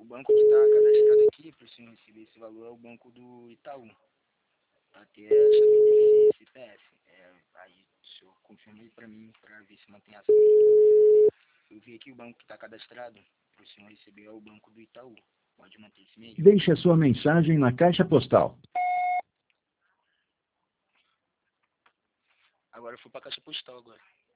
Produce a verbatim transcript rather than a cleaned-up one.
banco que está cadastrado aqui, para o senhor receber esse valor, é o banco do Itaú. Para ter a chave desse C P F. É, aí o senhor confirma aí para mim, para ver se mantém essa mesmo. Eu vi aqui o banco que está cadastrado, para o senhor receber, é o banco do Itaú. Pode manter esse mesmo. Deixe a sua mensagem na caixa postal. Agora eu fui para a caixa postal agora.